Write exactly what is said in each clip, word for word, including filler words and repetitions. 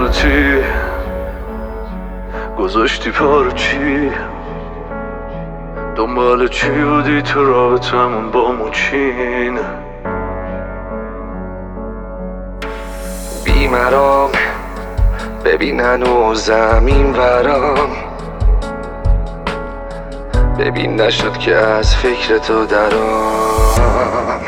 خودتی گذاشتی پارو چی؟ دنبال چی بودی تو رابطمون با موچین؟ بیمرام ببینن و زمین برام ببین نشد که از فکر تو درام.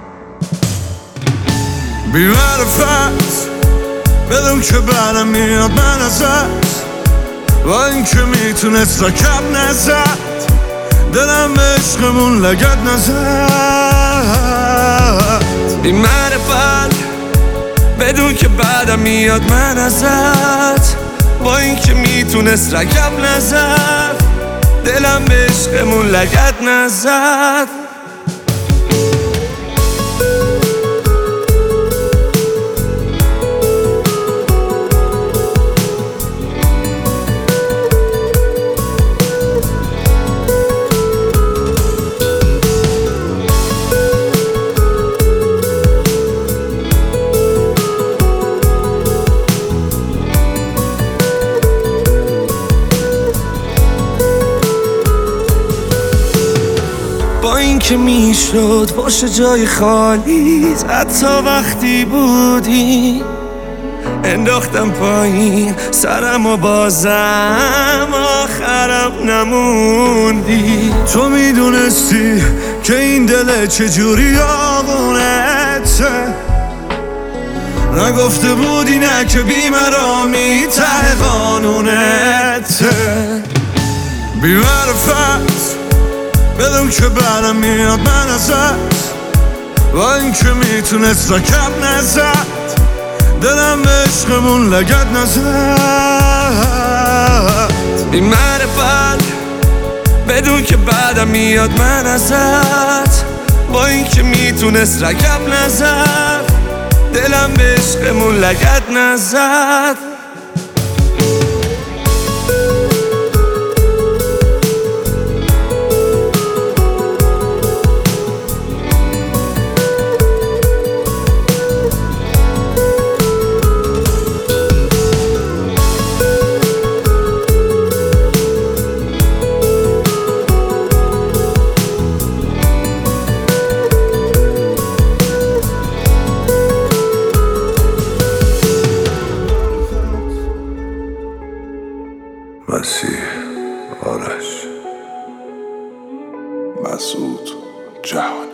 بی‌معرفت بدون که برم میاد من ازت، با این که میتونست رکب نزد، دلم به عشقمون لگد نزد. بی‌معرفت بدون که بعدم میاد من ازت، با این که میتونست رکب نزد، دلم به عشقمون لگد نزد. با این که میشد باشه جای خالی، حتی وقتی بودی انداختم پایین سرم و بازم آخرم نموندی. تو میدونستی که این دل چجوری آقونته، نگفته بودی نه که بی‌مرامی ته قانونته. بی‌معرفت بدون که برم میاد من ازت، با این که میتونست رکب نزد، دلم به عشقمون لگد نزد. بی‌معرفت بدون که بعدم میاد من ازت، با این که میتونست رکب نزد، دلم به عشقمون لگد نزد. مسیح آرش مسعود جهانی.